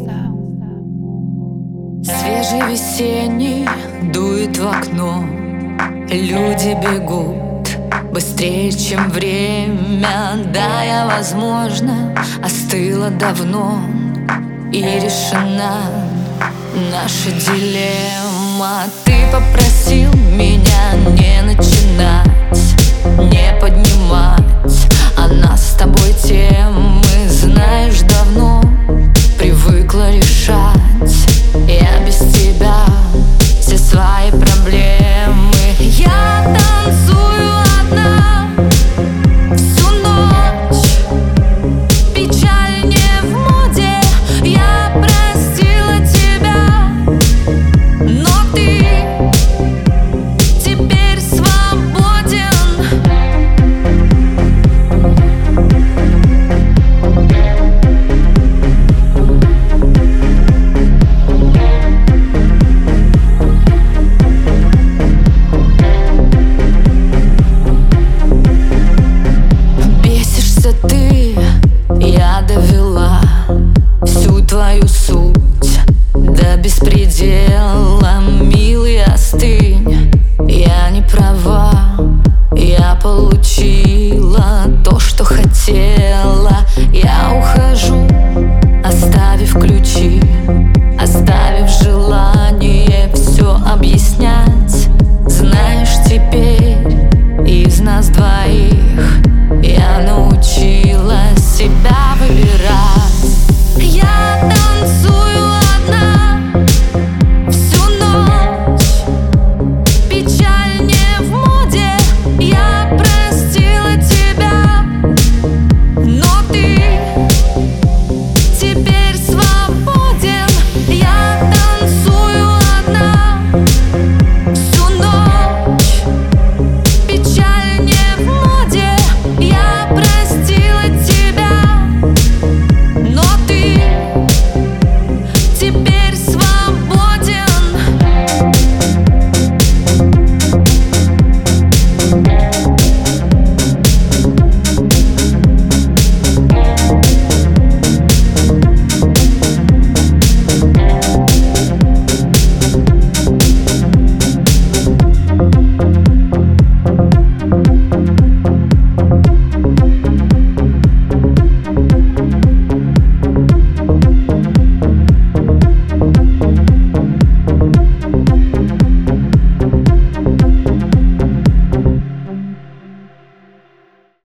Свежий весенний дует в окно, люди бегут быстрее, чем время. Да, я, возможно, остыла давно, и решена наша дилемма. Ты попросил меня не начинать, не поднимать, а нас с тобой темы, знаешь, давно привыкла решать. Я без тебя все свои проблемы. Я танцую одна всю ночь, печаль не в моде. Я простила тебя, но ты теперь свободен. Я довела всю твою суть до беспредела. Милый, остынь, я не права. Я получила то, что хотела. Я ухожу, оставив ключ